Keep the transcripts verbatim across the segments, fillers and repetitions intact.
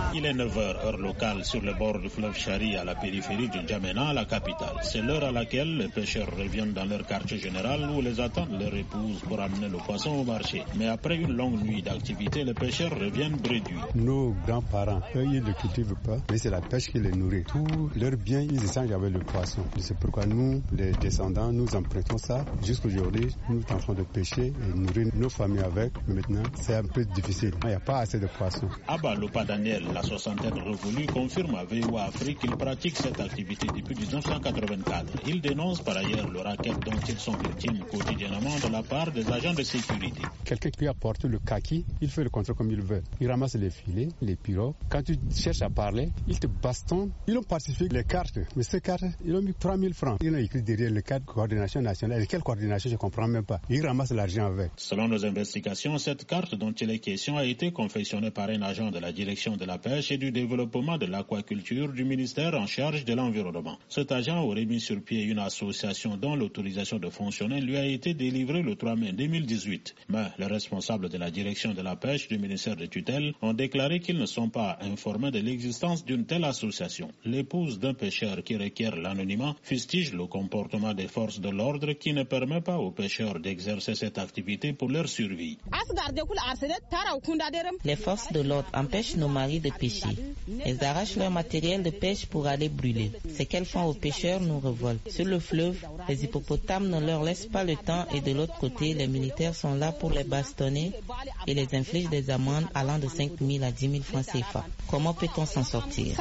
Il est neuf heures, heure locale, sur le bord du fleuve Chari, à la périphérie de N'Djamena, la capitale. C'est l'heure à laquelle les pêcheurs reviennent dans leur quartier général où les attendent leurs épouses pour amener le poisson au marché. Mais après une longue nuit d'activité, les pêcheurs reviennent bréduits. Nos grands-parents, eux, ils ne cultivent pas, mais c'est la pêche qui les nourrit. Tous leurs biens, ils échangent avec le poisson. C'est pourquoi nous, les descendants, nous empruntons ça. Jusqu'aujourd'hui, nous tentons de pêcher et nourrir nos familles avec. Mais maintenant, c'est un peu difficile. Il n'y a pas assez de poissons. Abba Lopa Daniel, la soixantaine révolue, confirme à V O A Afrique qu'il pratique cette activité depuis dix-neuf cent quatre-vingt-quatre. Il dénonce par ailleurs le racket dont ils sont victimes quotidiennement de la part des agents de sécurité. Quelqu'un qui apporte le kaki, il fait le contrôle comme il veut. Il ramasse les filets, les pirogues. Quand tu cherches à parler, il te bastonne. Ils ont pacifié les cartes, mais ces cartes, ils ont mis trois mille francs. Ils ont écrit derrière le cadre de coordination nationale. Et quelle coordination, je ne comprends même pas. Ils ramassent l'argent avec. Selon nos investigations, cette carte dont il est question a été confectionnée par un agent de la direction de la pêche et du développement de l'aquaculture du ministère en charge de l'environnement. Cet agent aurait mis sur pied une association dont l'autorisation de fonctionner lui a été délivrée le trois mai deux mille dix-huit. Mais les responsables de la direction de la pêche du ministère de tutelle ont déclaré qu'ils ne sont pas informés de l'existence d'une telle association. L'épouse d'un pêcheur qui requiert l'anonymat fustige le comportement des forces de l'ordre qui ne permet pas aux pêcheurs d'exercer cette activité pour leur survie. Les forces de l'ordre empêchent nos maris de pêcher. Elles arrachent leur matériel de pêche pour aller brûler. Ce qu'elles font aux pêcheurs nous révolte. Sur le fleuve, les hippopotames ne leur laissent pas le temps et de l'autre côté, les militaires sont là pour les bastonner et les infligent des amendes allant de cinq mille à dix mille francs C F A. Comment peut-on s'en sortir?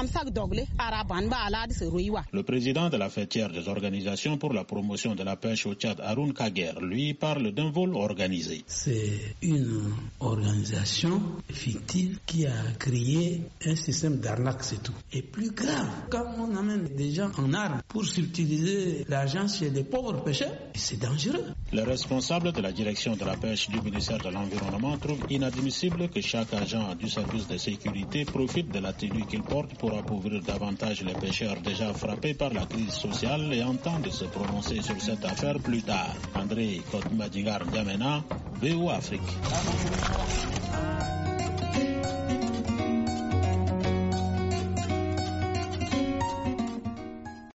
Le président de la fêtière des organisations pour la promotion de la pêche au Tchad, Haroun Kaguer, lui parle d'un vol organisé. C'est une organisation fictive qui a créé un système d'arnaque, c'est tout. Et plus grave, quand on amène des gens en armes pour subtiliser l'argent chez les pauvres pêcheurs, c'est dangereux. Les responsables de la direction de la pêche du ministère de l'Environnement trouvent inadmissible que chaque agent du service de sécurité profite de la tenue qu'il porte pour appauvrir davantage les pêcheurs déjà frappés par la crise sociale et entendent se prononcer sur cette affaire plus tard. André Kotmadingar N'Djamena, V O A Afrique.